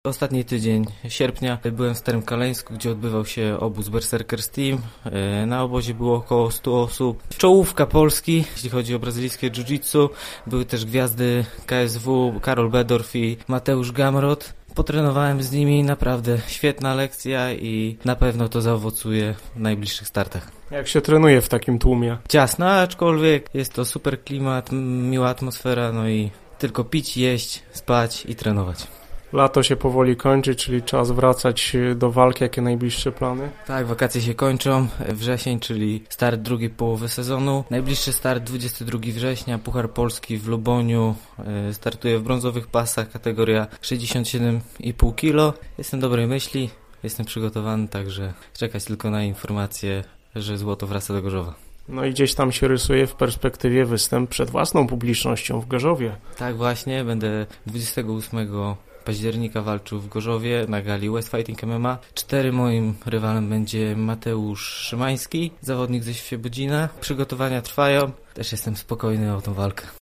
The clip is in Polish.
Ostatni tydzień sierpnia byłem w Starym Kaleńsku, gdzie odbywał się obóz Berserkers Team. Na obozie było około 100 osób. Czołówka Polski, jeśli chodzi o brazylijskie jiu-jitsu. Były też gwiazdy KSW, Karol Bedorf i Mateusz Gamrot. Potrenowałem z nimi, naprawdę świetna lekcja i na pewno to zaowocuje w najbliższych startach. Jak się trenuje w takim tłumie? Ciasno, aczkolwiek jest to super klimat, miła atmosfera, no i tylko pić, jeść, spać i trenować. Lato się powoli kończy, czyli czas wracać do walki. Jakie najbliższe plany? Tak, wakacje się kończą. Wrzesień, czyli start drugiej połowy sezonu. Najbliższy start 22 września, Puchar Polski w Luboniu. Startuję w brązowych pasach, kategoria 67,5 kg. Jestem dobrej myśli, jestem przygotowany, także czekać tylko na informację, że złoto wraca do Gorzowa. No i gdzieś tam się rysuje w perspektywie występ przed własną publicznością w Gorzowie. Tak właśnie, będę 28 października walczył w Gorzowie na gali West Fighting MMA. Moim rywalem będzie Mateusz Szymański, zawodnik ze Świebodzina. Przygotowania trwają, też jestem spokojny o tą walkę.